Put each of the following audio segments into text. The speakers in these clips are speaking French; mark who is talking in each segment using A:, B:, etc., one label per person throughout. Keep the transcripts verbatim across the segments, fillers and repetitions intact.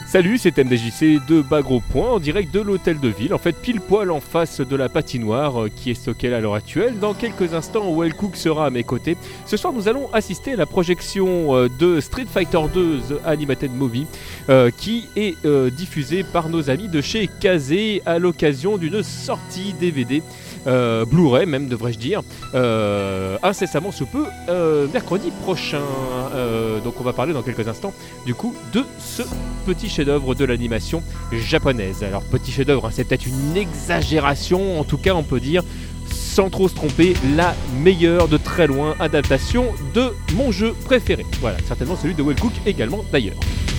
A: Salut, c'est M D J C de Bas Gros Point en direct de l'hôtel de ville, en fait pile poil en face de la patinoire euh, qui est stockée à l'heure actuelle. Dans quelques instants, Well Cook sera à mes côtés. Ce soir, nous allons assister à la projection euh, de Street Fighter deux The Animated Movie euh, qui est euh, diffusée par nos amis de chez Kazé à l'occasion d'une sortie D V D. Euh, Blu-ray même devrais-je dire, euh, incessamment sous peu, euh, mercredi prochain. Euh, donc on va parler dans quelques instants du coup de ce petit chef-d'œuvre de l'animation japonaise. Alors petit chef-d'œuvre, hein, c'est peut-être une exagération, en tout cas on peut dire, sans trop se tromper, la meilleure de très loin adaptation de mon jeu préféré. Voilà, certainement celui de Well Cook également d'ailleurs.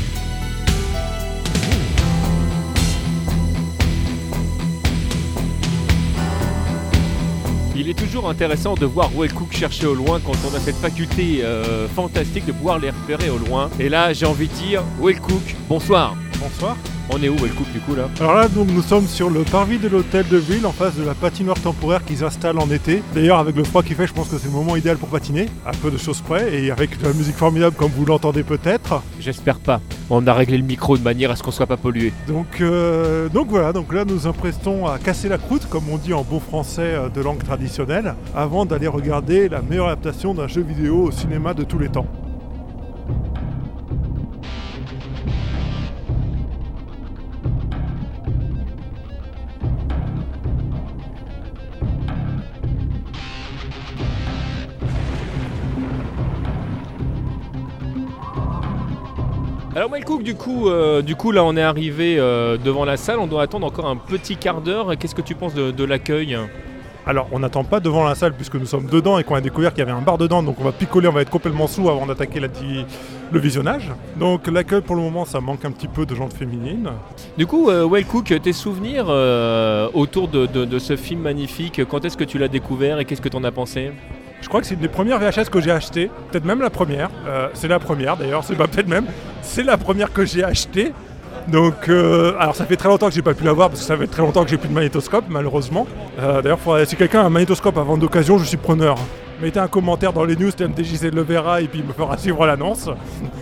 A: Il est toujours intéressant de voir Well Cook chercher au loin quand on a cette faculté euh, fantastique de pouvoir les repérer au loin. Et là, j'ai envie de dire, Well Cook, bonsoir.
B: Bonsoir.
A: On est où, Well Cook, du coup, là?
B: Alors là, donc, nous sommes sur le parvis de l'hôtel de ville, en face de la patinoire temporaire qui s'installe en été. D'ailleurs, avec le froid qu'il fait, je pense que c'est le moment idéal pour patiner, à peu de choses près, et avec de la musique formidable comme vous l'entendez peut-être.
A: J'espère pas. On a réglé le micro de manière à ce qu'on soit pas pollué.
B: Donc, euh, donc voilà, donc là nous emprestons à casser la croûte, comme on dit en bon français de langue traditionnelle, avant d'aller regarder la meilleure adaptation d'un jeu vidéo au cinéma de tous les temps.
A: Alors Well Cook, du coup, euh, du coup là on est arrivé euh, devant la salle, on doit attendre encore un petit quart d'heure. Qu'est-ce que tu penses de, de l'accueil ?
B: Alors on n'attend pas devant la salle puisque nous sommes dedans et qu'on a découvert qu'il y avait un bar dedans, donc on va picoler, on va être complètement sous avant d'attaquer la, le visionnage. Donc l'accueil pour le moment ça manque un petit peu de gente féminine.
A: Du coup euh, Well Cook, tes souvenirs euh, autour de, de, de ce film magnifique, quand est-ce que tu l'as découvert et qu'est-ce que tu en as pensé ?
B: Je crois que c'est une des premières V H S que j'ai achetées, peut-être même la première, euh, c'est la première d'ailleurs, c'est pas peut-être même, c'est la première que j'ai achetée. Donc, euh, alors ça fait très longtemps que j'ai pas pu l'avoir parce que ça fait très longtemps que j'ai plus de magnétoscope malheureusement. Euh, d'ailleurs, faudrait, si quelqu'un a un magnétoscope à vendre d'occasion, je suis preneur. Mettez un commentaire dans les news, M D J C le verra et puis il me fera suivre l'annonce.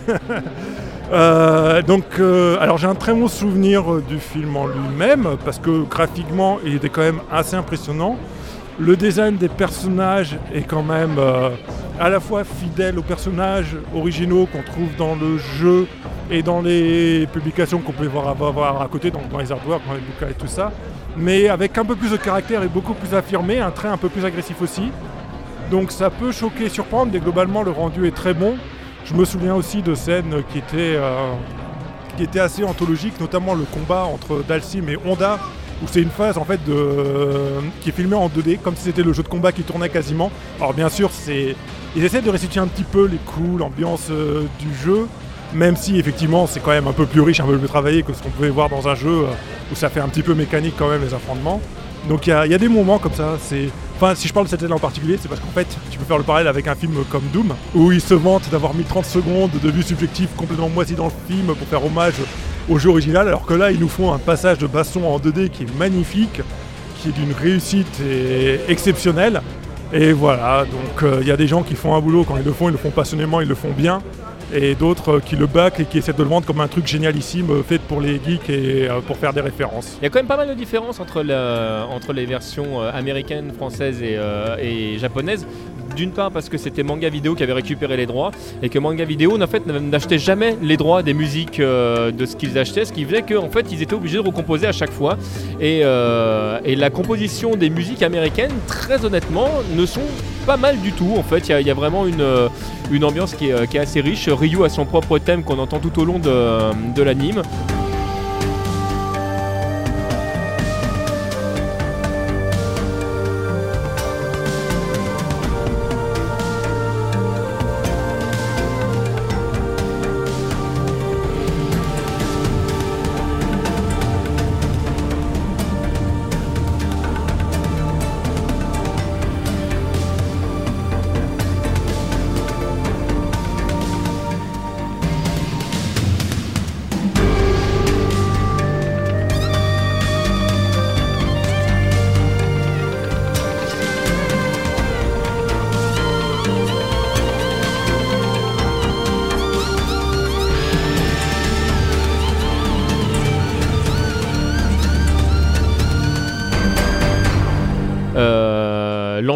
B: euh, donc, euh, alors j'ai un très bon souvenir du film en lui-même parce que graphiquement, il était quand même assez impressionnant. Le design des personnages est quand même euh, à la fois fidèle aux personnages originaux qu'on trouve dans le jeu et dans les publications qu'on peut voir, voir à côté, donc dans les artworks, dans les bouquins et tout ça, mais avec un peu plus de caractère et beaucoup plus affirmé, un trait un peu plus agressif aussi. Donc ça peut choquer et surprendre, mais globalement le rendu est très bon. Je me souviens aussi de scènes qui étaient, euh, qui étaient assez anthologiques, notamment le combat entre Dhalsim et Honda, où c'est une phase en fait de, euh, qui est filmée en deux D, comme si c'était le jeu de combat qui tournait quasiment. Alors bien sûr, c'est, ils essaient de restituer un petit peu les coups, l'ambiance euh, du jeu, même si effectivement c'est quand même un peu plus riche, un peu plus travaillé que ce qu'on pouvait voir dans un jeu euh, où ça fait un petit peu mécanique quand même les affrontements. Donc il y, y a des moments comme ça, c'est... Enfin, si je parle de cette scène en particulier, c'est parce qu'en fait, tu peux faire le parallèle avec un film comme Doom, où il se vante d'avoir mis trente secondes de vue subjective complètement moisie dans le film pour faire hommage au jeu original, alors que là, ils nous font un passage de baston en deux D qui est magnifique, qui est d'une réussite et... exceptionnelle. Et voilà, donc il euh, y a des gens qui font un boulot, quand ils le font, ils le font passionnément, ils le font bien. Et d'autres euh, qui le bâclent et qui essaient de le vendre comme un truc génialissime euh, fait pour les geeks et euh, pour faire des références.
A: Il y a quand même pas mal de différences entre, la, entre les versions euh, américaines, françaises et, euh, et japonaises. D'une part parce que c'était Manga Video qui avait récupéré les droits et que Manga Video en fait, n'achetait jamais les droits des musiques euh, de ce qu'ils achetaient, ce qui faisait qu'en fait ils étaient obligés de recomposer à chaque fois. Et, euh, et la composition des musiques américaines, très honnêtement, ne sont pas mal du tout. En fait, il y, y a vraiment une, une ambiance qui est, qui est assez riche. Ryu a son propre thème qu'on entend tout au long de, de l'anime.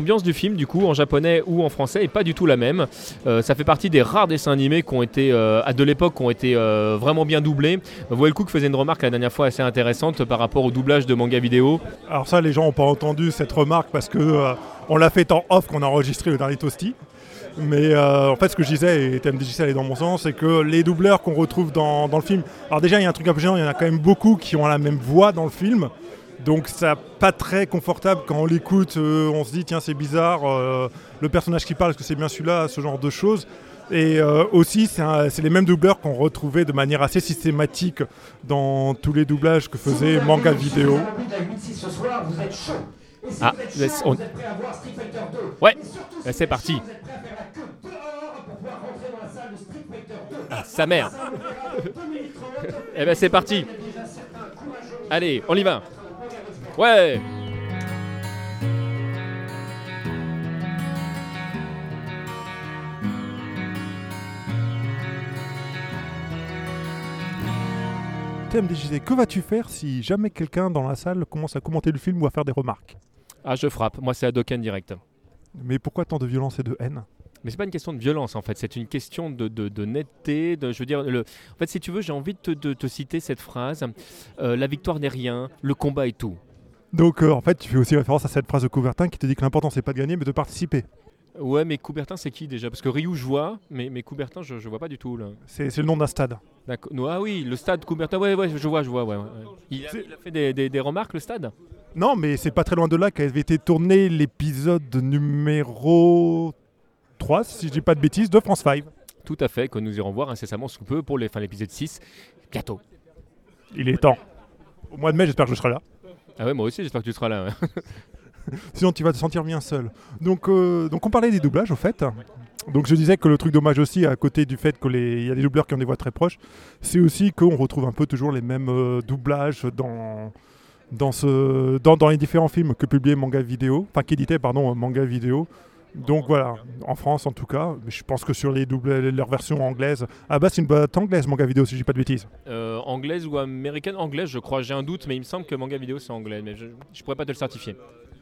A: l'ambiance du film, du coup, en japonais ou en français, est pas du tout la même. Euh, ça fait partie des rares dessins animés qui ont été, euh, à de l'époque, qui ont été euh, vraiment bien doublés. Well Cook faisait une remarque la dernière fois assez intéressante par rapport au doublage de manga vidéo.
B: Alors ça, les gens n'ont pas entendu cette remarque parce que euh, on l'a fait en off qu'on a enregistré le dernier Toasty. Mais euh, en fait, ce que je disais, et T M D J C allait dans mon sens, c'est que les doubleurs qu'on retrouve dans, dans le film... Alors déjà, il y a un truc un peu gênant, il y en a quand même beaucoup qui ont la même voix dans le film. Donc c'est pas très confortable quand on l'écoute, euh, on se dit tiens c'est bizarre, euh, le personnage qui parle, est-ce que c'est bien celui-là, ce genre de choses. Et euh, aussi c'est, un, c'est les mêmes doubleurs qu'on retrouvait de manière assez systématique dans tous les doublages que faisait Manga Vidéo.
A: Ah, on... ouais, c'est parti. Ah, sa mère. Eh ben c'est parti. Allez, on y va. Ouais.
B: T M D J C, que vas-tu faire si jamais quelqu'un dans la salle commence à commenter le film ou à faire des remarques ?
A: Ah, je frappe. Moi, c'est Hadoken direct.
B: Mais pourquoi tant de violence et de haine ?
A: Mais c'est pas une question de violence en fait, c'est une question de, de, de netteté. De, je veux dire, le... en fait, si tu veux, j'ai envie de te, de, te citer cette phrase euh, la victoire n'est rien, le combat est tout.
B: Donc, euh, en fait, tu fais aussi référence à cette phrase de Coubertin qui te dit que l'important c'est pas de gagner, mais de participer.
A: Ouais, mais Coubertin, c'est qui déjà ? Parce que Ryu, je vois, mais, mais Coubertin, je, je vois pas du tout là.
B: C'est, c'est le nom d'un stade.
A: D'accord. No, ah oui, le stade Coubertin. Ouais, ouais, je vois, je vois. Ouais, ouais. Il, a, il a fait des, des, des remarques, le stade ?
B: Non, mais c'est pas très loin de là qu'avait été tourné l'épisode numéro trois, si je dis pas de bêtises, de France cinq.
A: Tout à fait, que nous irons voir incessamment sous peu pour les, enfin, l'épisode six, bientôt.
B: Il est temps. Au mois de mai, j'espère que je serai là.
A: Ah ouais, moi aussi, j'espère que tu seras là. Ouais.
B: Sinon, tu vas te sentir bien seul. Donc, euh, donc on parlait des doublages, au fait. Donc, je disais que le truc dommage aussi, à côté du fait qu'il y a des doubleurs qui ont des voix très proches, c'est aussi qu'on retrouve un peu toujours les mêmes euh, doublages dans... Dans, ce, dans, dans les différents films que publiait Manga Vidéo, enfin qu'éditait pardon Manga Vidéo. Donc voilà, en France en tout cas, mais je pense que sur les doubles, leur version anglaise, ah bah c'est une boîte anglaise Manga Vidéo si je dis pas de bêtises.
A: Euh, anglaise ou américaine ? Anglaise je crois, j'ai un doute, mais il me semble que Manga Vidéo c'est anglais, mais je, je pourrais pas te le certifier.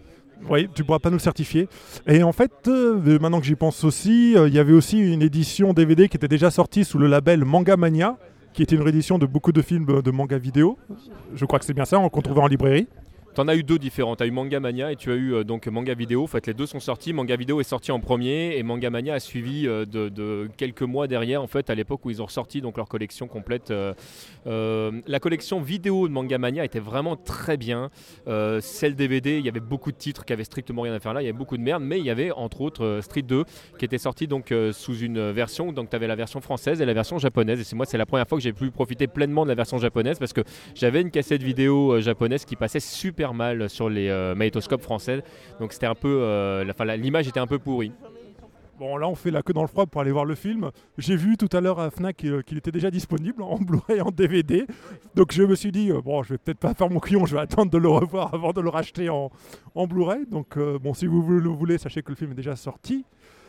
B: Oui, tu pourras pas nous le certifier. Et en fait, euh, maintenant que j'y pense aussi, euh, il y avait aussi une édition D V D qui était déjà sortie sous le label Manga Mania, qui était une réédition de beaucoup de films de Manga Vidéo. Je crois que c'est bien ça, qu'on trouvait en librairie.
A: T'en as eu deux différents, tu as eu Manga Mania et tu as eu euh, donc Manga Vidéo. En fait, les deux sont sortis. Manga Vidéo est sorti en premier et Manga Mania a suivi euh, de, de quelques mois derrière, en fait, à l'époque où ils ont ressorti donc, leur collection complète. Euh, euh, la collection vidéo de Manga Mania était vraiment très bien. Euh, celle D V D, il y avait beaucoup de titres qui avaient strictement rien à faire là, il y avait beaucoup de merde, mais il y avait entre autres euh, Street deux qui était sorti donc, euh, sous une version. Donc tu avais la version française et la version japonaise. Et c'est moi, c'est la première fois que j'ai pu profiter pleinement de la version japonaise parce que j'avais une cassette vidéo euh, japonaise qui passait super mal sur les euh, magnétoscopes français, donc c'était un peu, euh, la, la, l'image était un peu pourrie.
B: Bon là on fait la queue dans le froid pour aller voir le film. J'ai vu tout à l'heure à Fnac euh, qu'il était déjà disponible en Blu-ray et en D V D, donc je me suis dit euh, bon je vais peut-être pas faire mon client, je vais attendre de le revoir avant de le racheter en, en Blu-ray. Donc euh, bon si vous le voulez, sachez que le film est déjà sorti.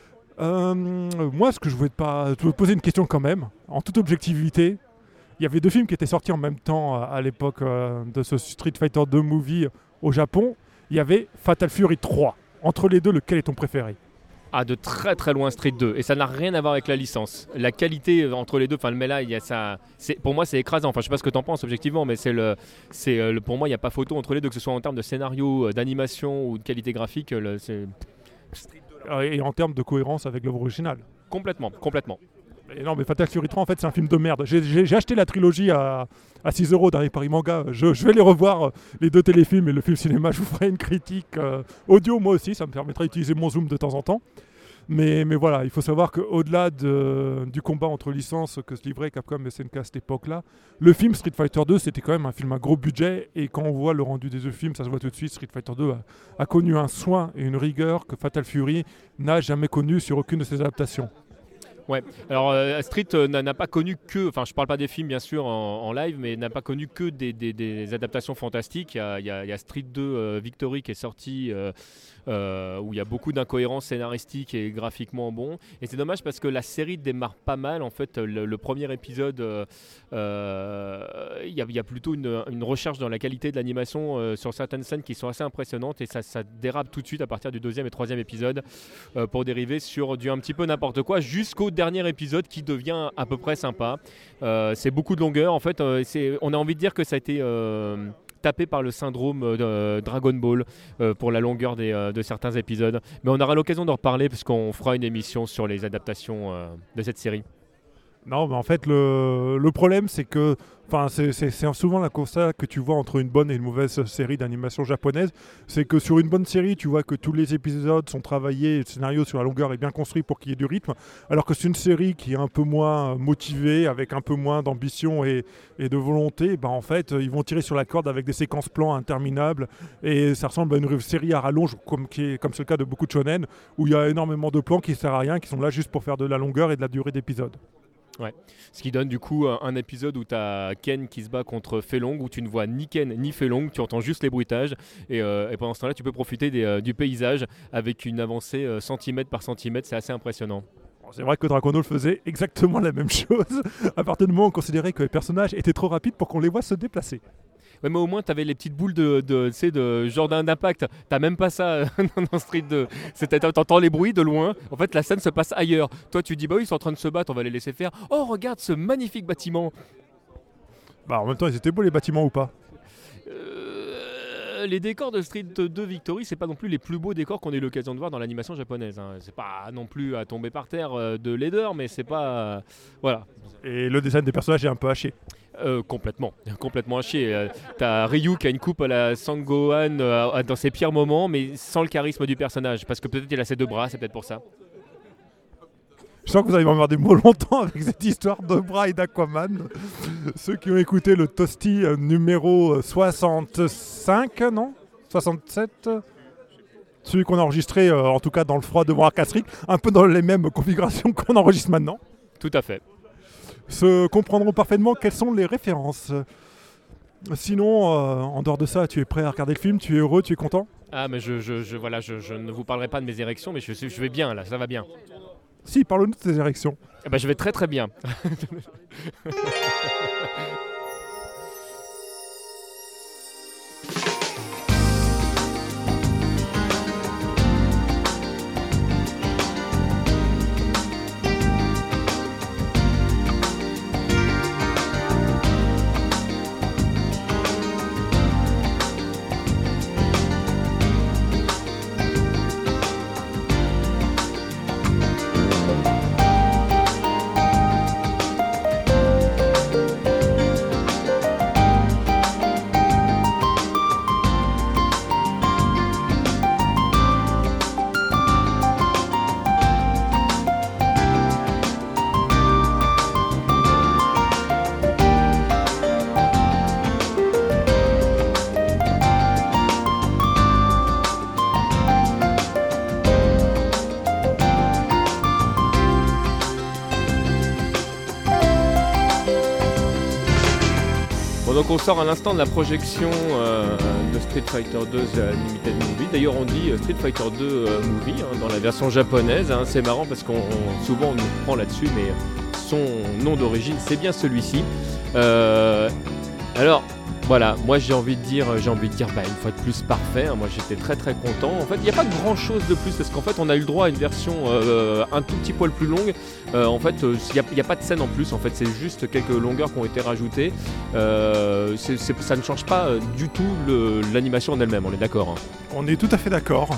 B: Euh, moi ce que je voulais pas, te poser une question quand même, en toute objectivité. Il y avait deux films qui étaient sortis en même temps à, à l'époque euh, de ce Street Fighter deux movie au Japon. Il y avait Fatal Fury trois. Entre les deux, lequel est ton préféré ?
A: Ah, de très très loin Street deux. Et ça n'a rien à voir avec la licence. La qualité entre les deux, enfin, mais là, il y a ça, c'est, pour moi, c'est écrasant. Enfin, je sais pas ce que tu en penses objectivement, mais c'est le, c'est, le, pour moi, il n'y a pas photo entre les deux, que ce soit en termes de scénario, d'animation ou de qualité graphique. Le, c'est...
B: Et en termes de cohérence avec l'œuvre originale.
A: Complètement, complètement.
B: Et non, mais Fatal Fury trois, en fait, c'est un film de merde. J'ai, j'ai, j'ai acheté la trilogie à, à six euros dans les Paris Manga. Je, je vais les revoir, les deux téléfilms et le film cinéma. Je vous ferai une critique euh, audio, moi aussi. Ça me permettra d'utiliser mon zoom de temps en temps. Mais, mais voilà, il faut savoir qu'au-delà de, du combat entre licences que se livrait Capcom et S N K à cette époque-là, le film Street Fighter deux, c'était quand même un film à gros budget. Et quand on voit le rendu des deux films, ça se voit tout de suite. Street Fighter deux a, a connu un soin et une rigueur que Fatal Fury n'a jamais connu sur aucune de ses adaptations.
A: Ouais, alors euh, Street euh, n'a, n'a pas connu que, enfin je parle pas des films bien sûr en, en live, mais n'a pas connu que des, des, des adaptations fantastiques. Il y a, il y a, il y a Street deux euh, Victory qui est sorti, euh, euh, où il y a beaucoup d'incohérences scénaristiques et graphiquement bon. Et c'est dommage parce que la série démarre pas mal. En fait, le, le premier épisode, euh, euh, il, y a, il y a plutôt une, une recherche dans la qualité de l'animation euh, sur certaines scènes qui sont assez impressionnantes, et ça, ça dérape tout de suite à partir du deuxième et troisième épisode euh, pour dériver sur du un petit peu n'importe quoi jusqu'au dernier épisode qui devient à peu près sympa. Euh, c'est beaucoup de longueur. En fait, euh, c'est, on a envie de dire que ça a été euh, tapé par le syndrome de euh, Dragon Ball euh, pour la longueur des, euh, de certains épisodes. Mais on aura l'occasion d'en reparler parce qu'on fera une émission sur les adaptations euh, de cette série.
B: Non, mais en fait, le, le problème, c'est que enfin, c'est, c'est, c'est souvent la constat que tu vois entre une bonne et une mauvaise série d'animation japonaise. C'est que sur une bonne série, tu vois que tous les épisodes sont travaillés, le scénario sur la longueur est bien construit pour qu'il y ait du rythme. Alors que c'est une série qui est un peu moins motivée, avec un peu moins d'ambition et, et de volonté, ben en fait, ils vont tirer sur la corde avec des séquences plans interminables. Et ça ressemble à une série à rallonge, comme, qui est, comme c'est le cas de beaucoup de shonen, où il y a énormément de plans qui ne servent à rien, qui sont là juste pour faire de la longueur et de la durée d'épisode.
A: Ouais. Ce qui donne du coup un épisode où tu as Ken qui se bat contre Felong, où tu ne vois ni Ken ni Felong, tu entends juste les bruitages, et, euh, et pendant ce temps-là tu peux profiter des, euh, du paysage avec une avancée euh, centimètre par centimètre, c'est assez impressionnant.
B: C'est vrai que Dragon Ball faisait exactement la même chose, à partir du moment où on considérait que les personnages étaient trop rapides pour qu'on les voit se déplacer.
A: Ouais, mais au moins tu avais les petites boules de, de, tu sais, de genre d'impact. T'as même pas ça dans Street deux. T'entends les bruits de loin. En fait, la scène se passe ailleurs. Toi, tu dis bah oui, ils sont en train de se battre, on va les laisser faire. Oh, regarde ce magnifique bâtiment.
B: Bah en même temps, ils étaient beaux les bâtiments ou pas
A: euh, Les décors de Street deux Victory, c'est pas non plus les plus beaux décors qu'on ait eu l'occasion de voir dans l'animation japonaise. Hein. C'est pas non plus à tomber par terre euh, de laideur, mais c'est pas euh, voilà.
B: Et le design des personnages est un peu haché.
A: Euh, complètement, complètement haché. Euh, t'as Ryu qui a une coupe à la Sangohan euh, dans ses pires moments, mais sans le charisme du personnage, parce que peut-être il a ses deux bras, c'est peut-être pour ça.
B: Je sens que vous allez m'emmerder des mots longtemps avec cette histoire de bras et d'Aquaman. Ceux qui ont écouté le Toasty euh, numéro soixante-cinq, non soixante-sept, celui qu'on a enregistré, euh, en tout cas dans le froid devant Arcastric, un peu dans les mêmes configurations qu'on enregistre maintenant.
A: Tout à fait.
B: Se comprendront parfaitement quelles sont les références. Sinon, euh, en dehors de ça, tu es prêt à regarder le film, tu es heureux, tu es content ?
A: Ah, mais je, je, je, voilà, je, je ne vous parlerai pas de mes érections, mais je, je vais bien là, ça va bien.
B: Si, parle-nous de tes érections.
A: Eh ben, je vais très très bien. Donc on sort à l'instant de la projection euh, de Street Fighter deux euh, Limited Movie. D'ailleurs on dit Street Fighter deux euh, Movie hein, dans la version japonaise. Hein. C'est marrant parce qu'on on, souvent on nous prend là-dessus, mais son nom d'origine c'est bien celui-ci. Euh, alors voilà, moi j'ai envie de dire, j'ai envie de dire bah, une fois de plus parfait. Hein. Moi j'étais très très content. En fait il n'y a pas grand chose de plus parce qu'en fait on a eu le droit à une version euh, un tout petit poil plus longue. Euh, en fait, il euh, n'y a, a pas de scène en plus. En fait, c'est juste quelques longueurs qui ont été rajoutées. Euh, c'est, c'est, ça ne change pas euh, du tout le, l'animation en elle-même. On est d'accord. Hein.
B: On est tout à fait d'accord.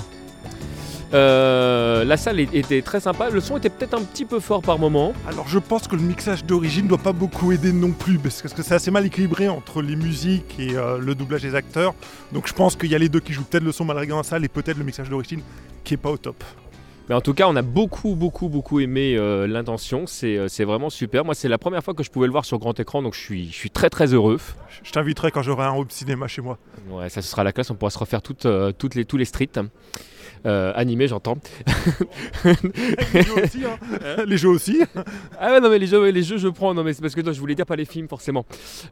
A: Euh, la salle était très sympa. Le son était peut-être un petit peu fort par moment.
B: Alors, je pense que le mixage d'origine ne doit pas beaucoup aider non plus, parce que c'est assez mal équilibré entre les musiques et euh, le doublage des acteurs. Donc, je pense qu'il y a les deux qui jouent. Peut-être le son mal réglé dans la salle et peut-être le mixage d'origine qui est pas au top.
A: Mais en tout cas, on a beaucoup, beaucoup, beaucoup aimé euh, l'intention. C'est, euh, c'est vraiment super. Moi, c'est la première fois que je pouvais le voir sur grand écran, donc je suis, je suis très, très heureux.
B: Je t'inviterai quand j'aurai un home cinéma chez moi.
A: Ouais, ça ce sera la classe. On pourra se refaire toutes, euh, toutes les, tous les streets. Euh, animé, j'entends.
B: Les jeux aussi, hein. Les jeux aussi.
A: Ah ouais, non, mais les jeux, les jeux je prends. Non, mais c'est parce que non, je voulais dire pas les films, forcément.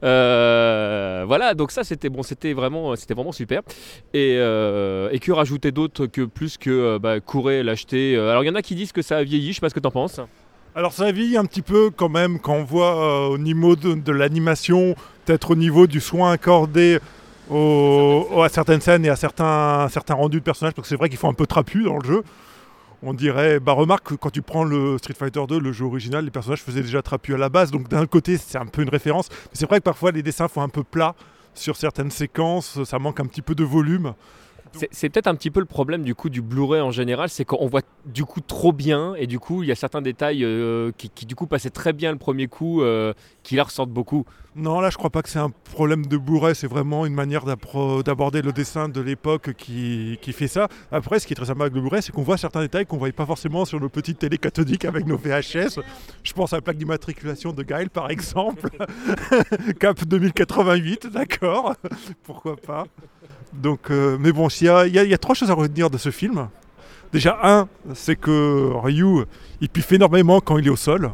A: Euh, voilà, donc ça, c'était, bon, c'était, vraiment, c'était vraiment super. Et, euh, et que rajouter d'autre que plus que bah, courir, l'acheter. Alors, il y en a qui disent que ça a vieilli, je sais pas ce que t'en penses.
B: Alors ça vieillit un petit peu quand même quand on voit euh, au niveau de, de l'animation, peut-être au niveau du soin accordé au, au, à certaines scènes et à certains, certains rendus de personnages, parce que c'est vrai qu'ils font un peu trapu dans le jeu. On dirait, bah remarque que quand tu prends le Street Fighter deux, le jeu original, les personnages faisaient déjà trapu à la base, donc d'un côté c'est un peu une référence, mais c'est vrai que parfois les dessins font un peu plat sur certaines séquences, ça manque un petit peu de volume.
A: C'est, c'est peut-être un petit peu le problème du coup du Blu-ray en général, c'est qu'on voit du coup trop bien et du coup il y a certains détails euh, qui, qui du coup passaient très bien le premier coup euh, qui là ressortent beaucoup.
B: Non, là je crois pas que c'est un problème de Blu-ray, c'est vraiment une manière d'aborder le dessin de l'époque qui, qui fait ça. Après, ce qui est très sympa avec le Blu-ray, c'est qu'on voit certains détails qu'on ne voyait pas forcément sur nos petites télé cathodiques avec nos V H S. Je pense à la plaque d'immatriculation de Gaël par exemple. Cap deux mille quatre-vingt-huit, d'accord, pourquoi pas. Donc, euh, mais bon, il y a, y, a, y a trois choses à retenir de ce film. Déjà, un, c'est que Ryu, il piffe énormément quand il est au sol.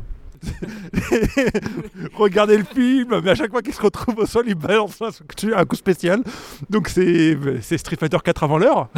B: Regardez le film, mais à chaque fois qu'il se retrouve au sol, il balance un, un coup spécial. Donc c'est, c'est Street Fighter quatre avant l'heure.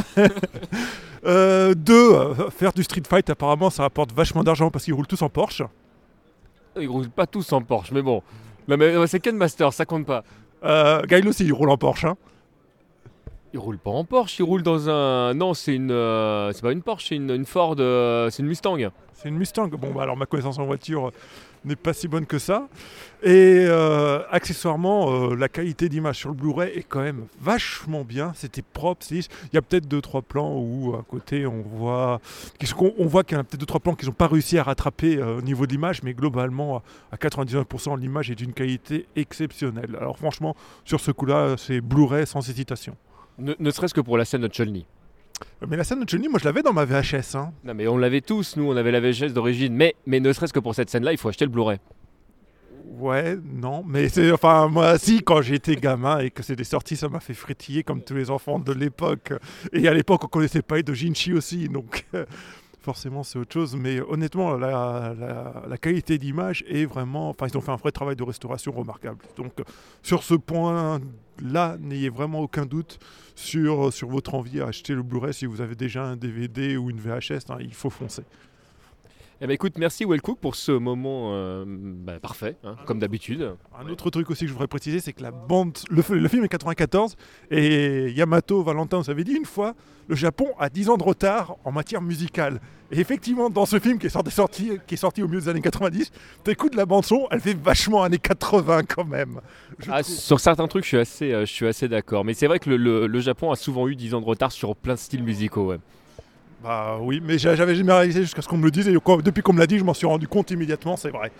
B: euh, deux, faire du Street Fight, apparemment, ça rapporte vachement d'argent parce qu'ils roulent tous en Porsche.
A: Ils roulent pas tous en Porsche, mais bon. Non, mais c'est Ken Master, ça compte pas.
B: Euh, Gaël aussi, il roule en Porsche. Hein.
A: Il roule pas en Porsche, il roule dans un... Non, c'est une... Euh... C'est pas une Porsche, c'est une, une Ford, euh... c'est une Mustang.
B: C'est une Mustang. Bon, bah alors ma connaissance en voiture n'est pas si bonne que ça. Et euh, accessoirement, euh, la qualité d'image sur le Blu-ray est quand même vachement bien. C'était propre. C'est... Il y a peut-être deux trois plans où à côté on voit, on voit qu'il y a peut-être deux trois plans qu'ils n'ont pas réussi à rattraper euh, au niveau d'image, mais globalement à quatre-vingt-dix-neuf pour cent l'image est d'une qualité exceptionnelle. Alors franchement, sur ce coup-là, c'est Blu-ray sans hésitation.
A: Ne, ne serait-ce que pour la scène de Chun-Li.
B: Mais la scène de Chun-Li, moi je l'avais dans ma V H S. Hein.
A: Non mais on l'avait tous, nous on avait la V H S d'origine, mais, mais ne serait-ce que pour cette scène-là, il faut acheter le Blu-ray.
B: Ouais, non, mais c'est, enfin moi si, quand j'étais gamin et que c'était sorti, ça m'a fait frétiller comme tous les enfants de l'époque. Et à l'époque on connaissait pas Edo Jinchi aussi, donc forcément c'est autre chose. Mais honnêtement, la, la, la qualité d'image est vraiment, enfin ils ont fait un vrai travail de restauration remarquable. Donc sur ce point-là, n'ayez vraiment aucun doute sur, sur votre envie à acheter le Blu-ray. Si vous avez déjà un D V D ou une V H S, hein, il faut foncer.
A: Eh ben écoute, merci Wellcook pour ce moment euh, bah, parfait, hein, comme d'habitude.
B: Un autre truc aussi que je voudrais préciser, c'est que la bande, le, le film est quatre-vingt-quatorze et Yamato Valentin nous avait dit une fois, le Japon a dix ans de retard en matière musicale. Et effectivement, dans ce film qui est sorti, sorti, qui est sorti au milieu des années quatre-vingt-dix, t'écoutes la bande son, elle fait vachement années quatre-vingts quand même.
A: Ah, sur certains trucs, je suis assez, euh, je suis assez d'accord. Mais c'est vrai que le, le, le Japon a souvent eu dix ans de retard sur plein de styles musicaux. Ouais.
B: Bah oui, mais j'avais jamais réalisé jusqu'à ce qu'on me le dise et depuis qu'on me l'a dit, je m'en suis rendu compte immédiatement, c'est vrai.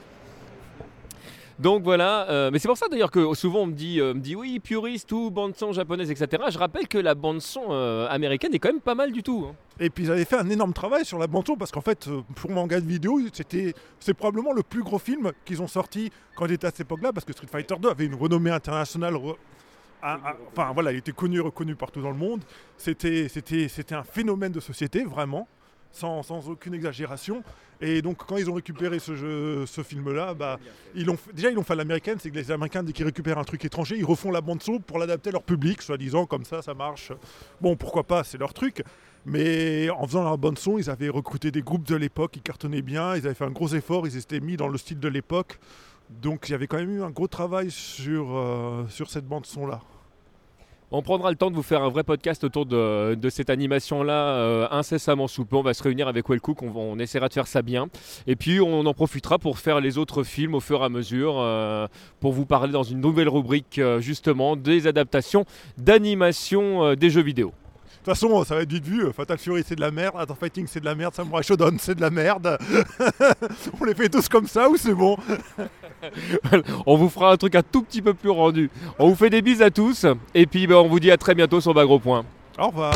A: Donc voilà, euh, mais c'est pour ça d'ailleurs que souvent on me dit, euh, me dit oui, puriste ou bande-son japonaise, et cetera. Je rappelle que la bande-son euh, américaine est quand même pas mal du tout. Hein.
B: Et puis ils avaient fait un énorme travail sur la bande-son parce qu'en fait, pour manga de vidéo, c'était, c'est probablement le plus gros film qu'ils ont sorti quand il était à cette époque-là parce que Street Fighter deux avait une renommée internationale. Re... Un, un, enfin voilà, il était connu, reconnu partout dans le monde. C'était, c'était, c'était un phénomène de société, vraiment, sans, sans aucune exagération. Et donc quand ils ont récupéré ce, jeu, ce film-là, bah, ils l'ont, déjà ils l'ont fait à l'américaine, c'est que les Américains, dès qu'ils récupèrent un truc étranger, ils refont la bande-son pour l'adapter à leur public, soi-disant, comme ça, ça marche. Bon, pourquoi pas, c'est leur truc. Mais en faisant la bande-son, ils avaient recruté des groupes de l'époque qui cartonnaient bien, ils avaient fait un gros effort, ils étaient mis dans le style de l'époque. Donc il y avait quand même eu un gros travail sur, euh, sur cette bande-son-là.
A: On prendra le temps de vous faire un vrai podcast autour de, de cette animation-là euh, incessamment sous peu. On va se réunir avec Wellcook, on, on essaiera de faire ça bien. Et puis on en profitera pour faire les autres films au fur et à mesure, euh, pour vous parler dans une nouvelle rubrique euh, justement des adaptations d'animation euh, des jeux vidéo.
B: De toute façon, ça va être vite vu. Fatal Fury, c'est de la merde. Art of Fighting, c'est de la merde. Samurai Shodown, c'est de la merde. On les fait tous comme ça ou c'est bon?
A: On vous fera un truc un tout petit peu plus rendu. On vous fait des bises à tous. Et puis ben, on vous dit à très bientôt sur Bagro Point.
B: Au revoir.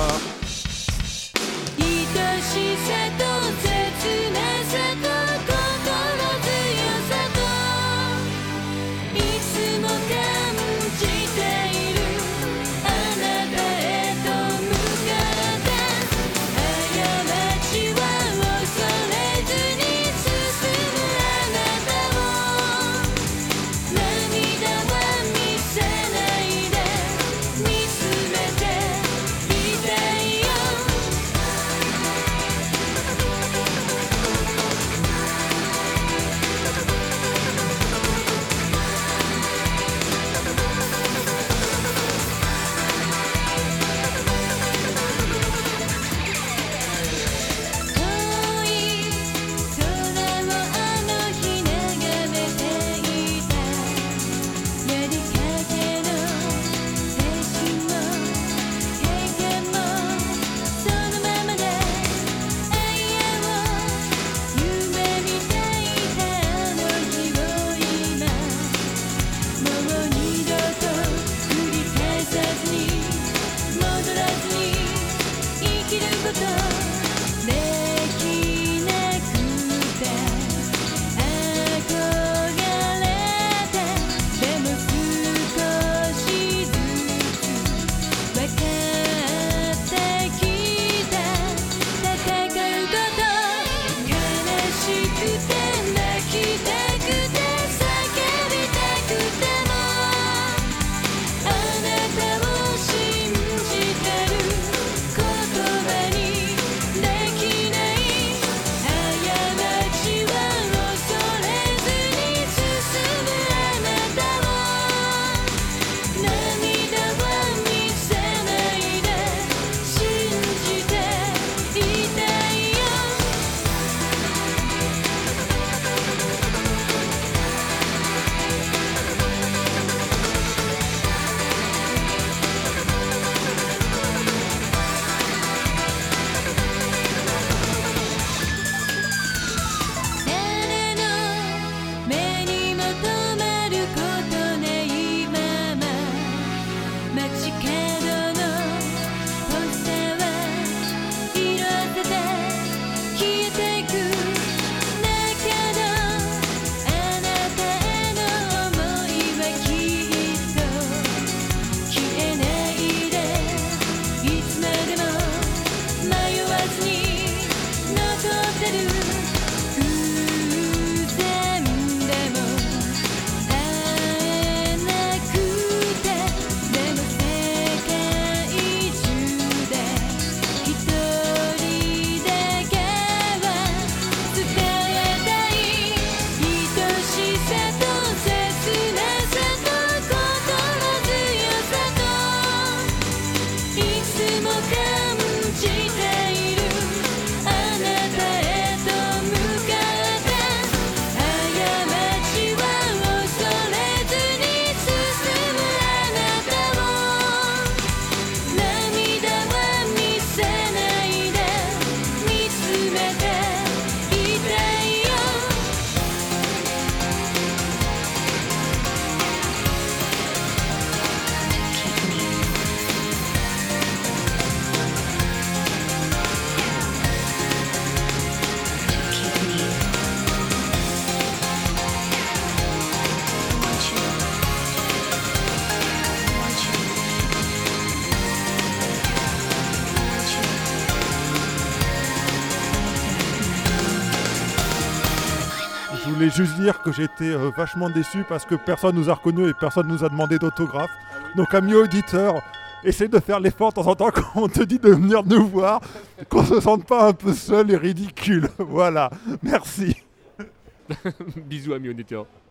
B: voulais juste dire que j'étais euh, vachement déçu parce que personne nous a reconnus et personne nous a demandé d'autographe. Donc amis auditeurs, essaye de faire l'effort de temps en temps quand on te dit de venir nous voir, qu'on se sente pas un peu seul et ridicule. Voilà, merci.
A: Bisous amis auditeurs.